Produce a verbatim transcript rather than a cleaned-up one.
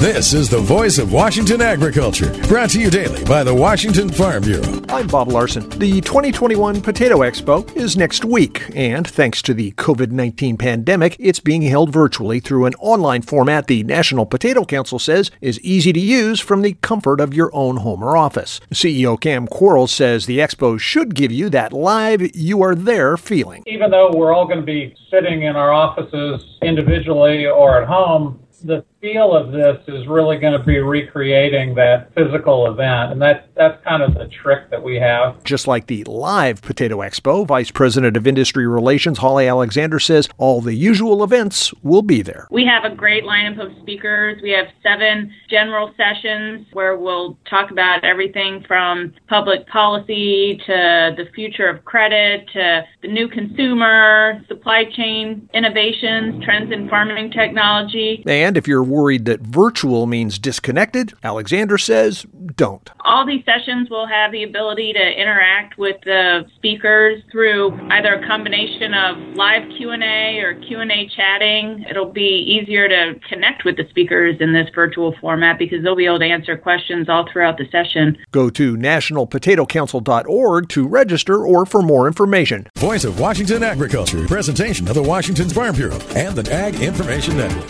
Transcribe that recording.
This is the voice of Washington agriculture, brought to you daily by the Washington Farm Bureau. I'm Bob Larson. The twenty twenty-one Potato Expo is next week, and thanks to the covid nineteen pandemic, it's being held virtually through an online format the National Potato Council says is easy to use from the comfort of your own home or office. C E O Cam Quarles says the expo should give you that live, you are there feeling. Even though we're all going to be sitting in our offices individually or at home, the feel of this is really going to be recreating that physical event, and that, that's kind of the trick that we have. Just like the live Potato Expo, Vice President of Industry Relations Holly Alexander says all the usual events will be there. We have a great lineup of speakers. We have seven general sessions where we'll talk about everything from public policy to the future of credit to the new consumer, supply chain innovations, trends in farming technology. And if you're worried that virtual means disconnected, Alexander says don't. All these sessions will have the ability to interact with the speakers through either a combination of live Q and A or Q and A chatting. It'll be easier to connect with the speakers in this virtual format because they'll be able to answer questions all throughout the session. Go to national potato council dot org to register or for more information. Voice of Washington Agriculture, presentation of the Washington Farm Bureau and the Ag Information Network.